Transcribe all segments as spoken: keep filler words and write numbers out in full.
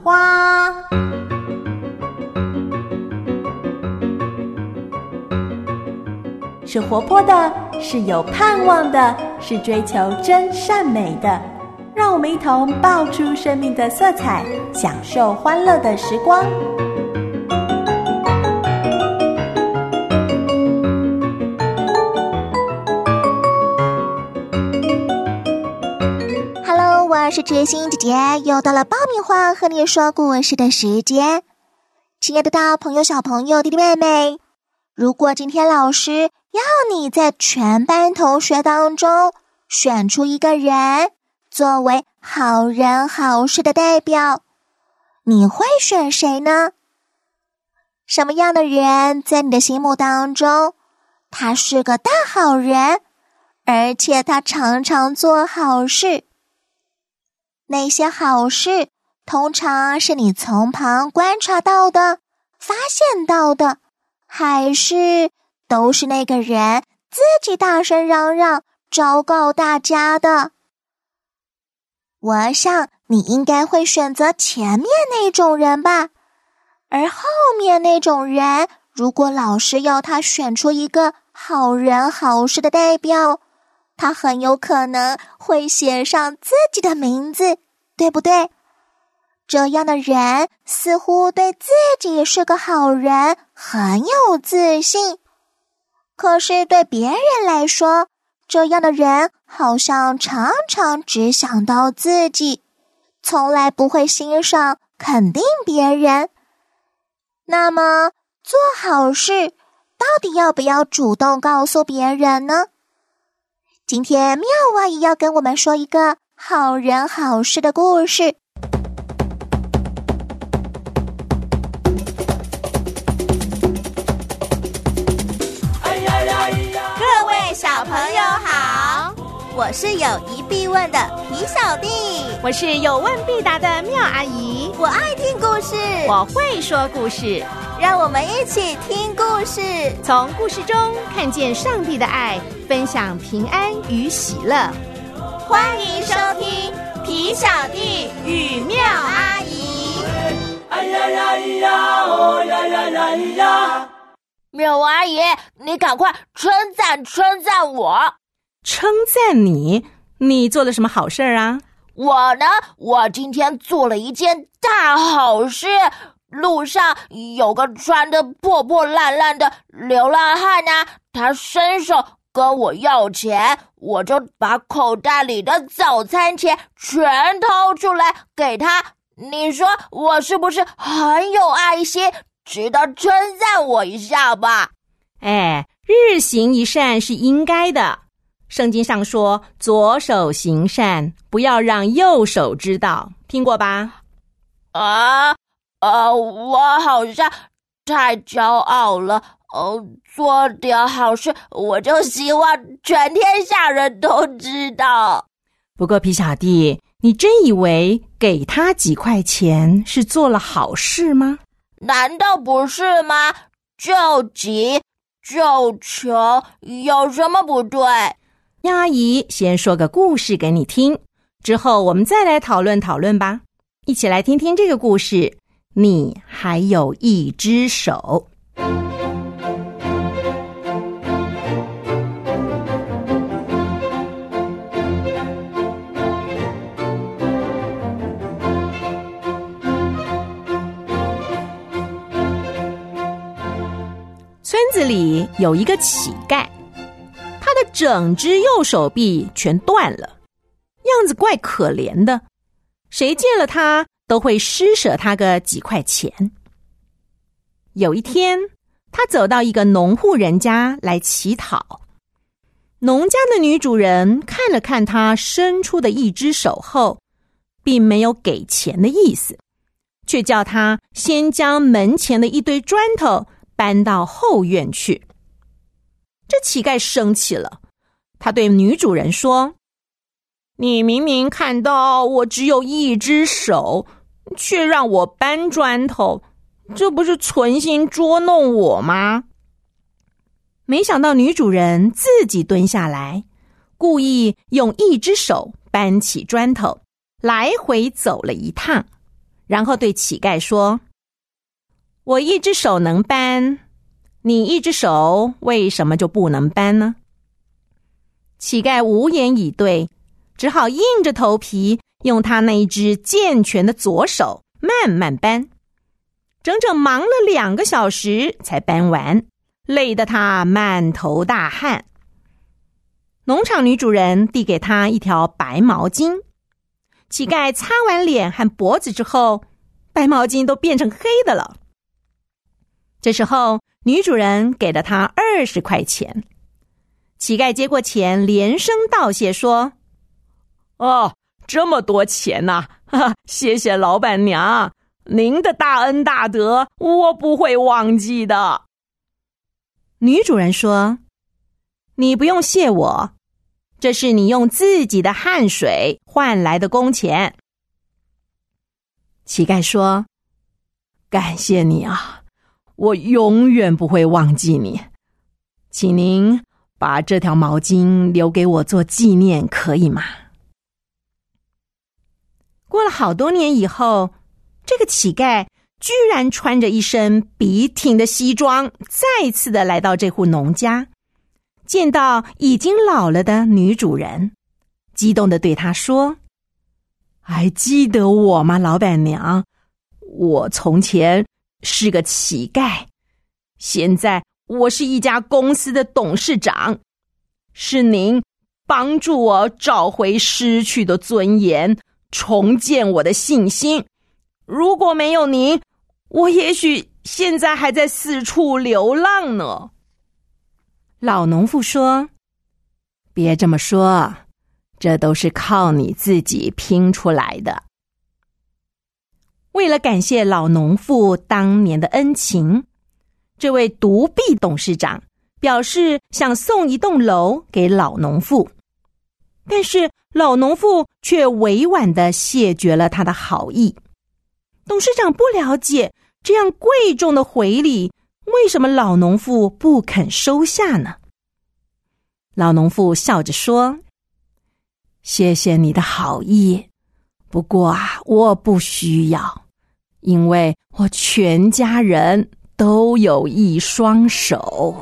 花。是活泼的，是有盼望的，是追求真善美的。让我们一同爆出生命的色彩，享受欢乐的时光。 Hello， 我是知心姐姐，又到了爆米花和你说故事的时间。亲爱的大朋友、小朋友、弟弟妹妹，如果今天老师要你在全班同学当中选出一个人作为好人好事的代表，你会选谁呢？什么样的人在你的心目当中，他是个大好人，而且他常常做好事？那些好事通常是你从旁观察到的、发现到的，还是都是那个人自己大声嚷嚷昭告大家的？我想你应该会选择前面那种人吧，而后面那种人，如果老师要他选出一个好人好事的代表，他很有可能会写上自己的名字，对不对？这样的人似乎对自己是个好人很有自信，可是对别人来说，这样的人好像常常只想到自己，从来不会欣赏肯定别人。那么做好事到底要不要主动告诉别人呢？今天妙阿姨要跟我们说一个好人好事的故事。 各位小朋友好，我是有疑必问的皮小弟， 我是有问必答的妙阿姨， 我爱听故事， 我会说故事， 让我们一起听故事， 从故事中看见上帝的爱，分享平安与喜乐。 欢迎收听皮小弟与妙阿姨。 哎呀呀呀，哦呀呀呀呀！ 妙阿姨，你赶快称赞称赞我。 称赞你？你做了什么好事啊？ 我呢，我今天做了一件大好事。路上有个穿得破破烂烂的流浪汉啊，他伸手跟我要钱，我就把口袋里的早餐钱全掏出来给他。你说我是不是很有爱心，值得称赞我一下吧？ 哎，日行一善是应该的。圣经上说，左手行善，不要让右手知道，听过吧？ 啊，呃，我好像太骄傲了。哦，做点好事，我就希望全天下人都知道。 不过皮小弟，你真以为给他几块钱是做了好事吗？ 难道不是吗？救急救穷有什么不对？ 阿姨先说个故事给你听，之后我们再来讨论讨论吧。一起来听听这个故事，你还有一只手。村子里有一个乞丐，他的整只右手臂全断了，样子怪可怜的，谁见了他都会施舍他个几块钱。有一天，他走到一个农户人家来乞讨，农家的女主人看了看他伸出的一只手后，并没有给钱的意思，却叫他先将门前的一堆砖头搬到后院去。这乞丐生气了，他对女主人说：你明明看到我只有一只手，却让我搬砖头，这不是存心捉弄我吗？没想到女主人自己蹲下来，故意用一只手搬起砖头，来回走了一趟， 然后对乞丐说：我一只手能搬，你一只手为什么就不能搬呢？乞丐无言以对，只好硬着头皮用他那一只健全的左手慢慢搬，整整忙了两个小时才搬完，累得他满头大汗。农场女主人递给他一条白毛巾，乞丐擦完脸和脖子之后，白毛巾都变成黑的了。这时候女主人给了他二十块钱，乞丐接过钱，连声道谢说：哦，这么多钱啊，哈哈，谢谢老板娘，您的大恩大德我不会忘记的。女主人说：你不用谢我，这是你用自己的汗水换来的工钱。乞丐说：感谢你啊，我永远不会忘记你，请您把这条毛巾留给我做纪念，可以吗？过了好多年以后，这个乞丐居然穿着一身笔挺的西装，再次的来到这户农家，见到已经老了的女主人，激动的对她说：还记得我吗，老板娘？我从前是个乞丐，现在我是一家公司的董事长，是您帮助我找回失去的尊严，重建我的信心。如果没有您，我也许现在还在四处流浪呢。老农妇说：别这么说，这都是靠你自己拼出来的。为了感谢老农妇当年的恩情，这位独臂董事长表示想送一栋楼给老农妇，但是老农妇却委婉地谢绝了他的好意。董事长不了解这样贵重的回礼，为什么老农妇不肯收下呢？老农妇笑着说：谢谢你的好意，不过啊，我不需要，因为我全家人都有一双手。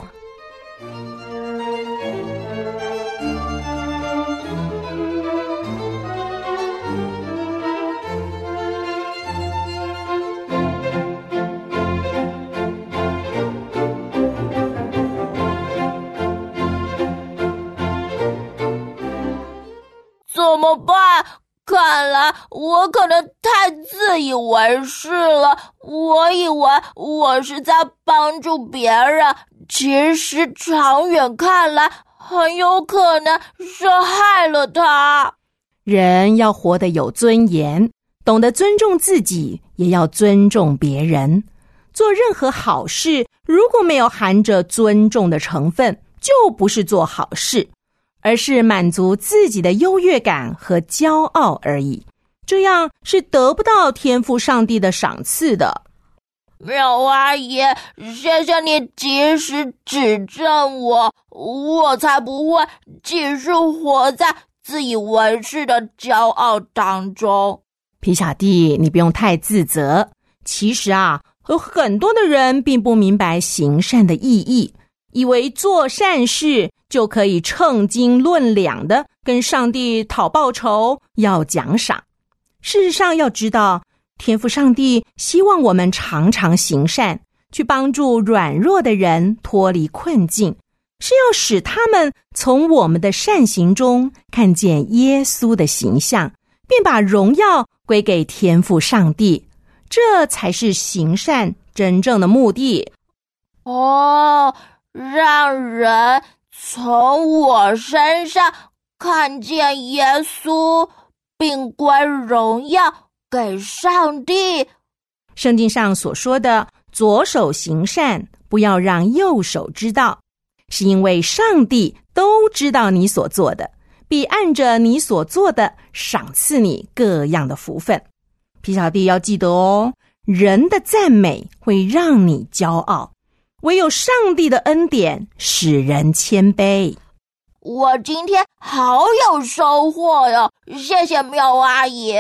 怎么办？看来我可能太自以为是了。我以为我是在帮助别人，其实长远看来，很有可能是害了他。 人要活得有尊严，懂得尊重自己，也要尊重别人。做任何好事，如果没有含着尊重的成分，就不是做好事，而是满足自己的优越感和骄傲而已，这样是得不到天父上帝的赏赐的。 苗阿姨，谢谢你及时指正我，我才不会继续活在自以为是的骄傲当中。 皮小弟，你不用太自责，其实啊，有很多的人并不明白行善的意义，以为做善事就可以称斤论两的跟上帝讨报酬，要奖赏。事实上要知道，天父上帝希望我们常常行善，去帮助软弱的人脱离困境，是要使他们从我们的善行中看见耶稣的形象，并把荣耀归给天父上帝，这才是行善真正的目的。 哦，让人从我身上看见耶稣，并归荣耀给上帝。 圣经上所说的左手行善，不要让右手知道，是因为上帝都知道你所做的，必按着你所做的赏赐你各样的福分。皮小弟要记得哦，人的赞美会让你骄傲，唯有上帝的恩典使人谦卑。 我今天好有收获哟，谢谢妙阿姨。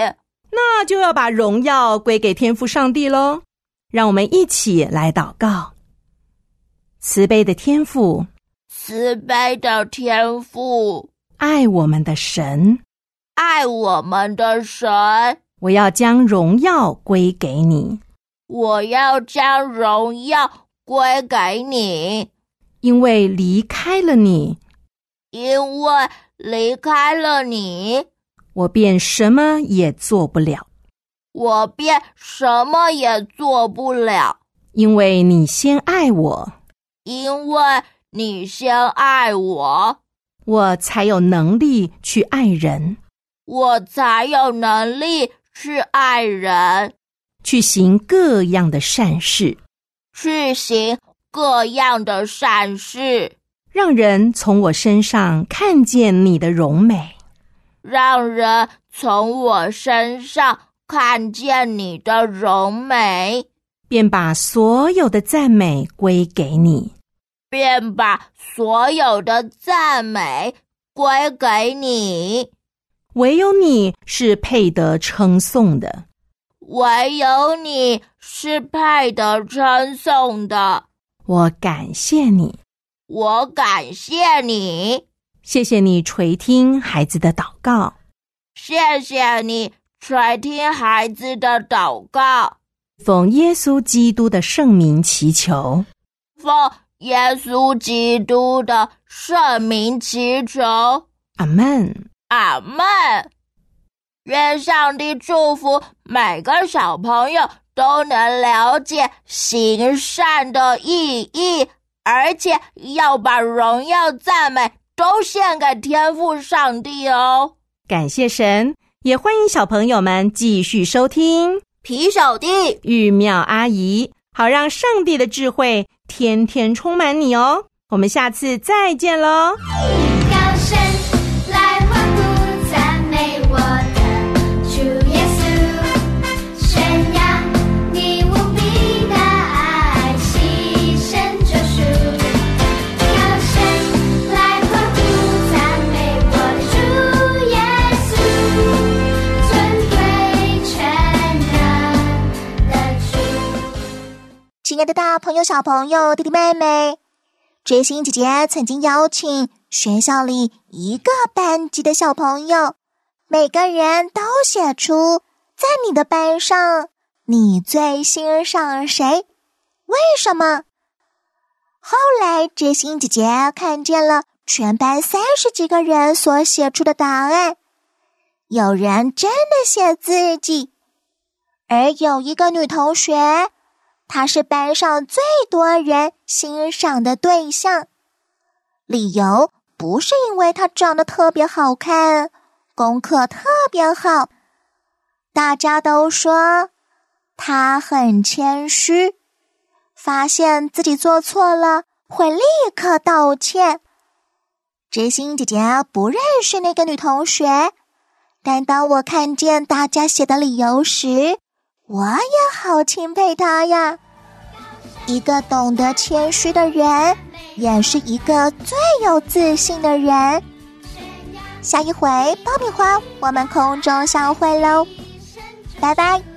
那就要把荣耀归给天父上帝咯。让我们一起来祷告。慈悲的天父， 慈悲的天父， 爱我们的神， 爱我们的神， 我要将荣耀归给你， 我要将荣耀归给你， 因为离开了你， 因为离开了你， 我便什么也做不了， 我便什么也做不了， 因为你先爱我， 因为你先爱我， 我才有能力去爱人， 我才有能力去爱人， 去行各样的善事， 去行各样的善事， 让人从我身上看见你的荣美， 让人从我身上看见你的荣美， 便把所有的赞美归给你， 便把所有的赞美归给你。 唯有你是配得称颂的， 唯有你是配得称颂的。 我感谢你， 我感谢你， 谢谢你垂听孩子的祷告， 谢谢你垂听孩子的祷告， 奉耶稣基督的圣名祈求， 奉耶稣基督的圣名祈求， 阿们， 阿们。愿上帝祝福每个小朋友都能了解行善的意义，而且要把荣耀赞美都献给天父上帝哦。 感谢神，也欢迎小朋友们继续收听皮小弟玉妙阿姨，好让上帝的智慧天天充满你哦。我们下次再见咯。 高声来欢呼赞美我的主耶稣，宣扬你无比的爱，牺牲救赎。高声来欢呼赞美我的主耶稣，尊贵全能的主。 亲爱的大朋友、小朋友、弟弟妹妹，追星姐姐曾经邀请学校里一个班级的小朋友，每个人都写出在你的班上你最欣赏谁，为什么？后来追星姐姐看见了全班三十几个人所写出的答案，有人真的写自己，而有一个女同学，她是班上最多人欣赏的对象，理由不是因为她长得特别好看，功课特别好，大家都说她很谦虚，发现自己做错了会立刻道歉。知心姐姐不认识那个女同学，但当我看见大家写的理由时，我也好钦佩她呀。一个懂得谦虚的人，也是一个最有自信的人。下一回爆米花，我们空中相会喽，拜拜。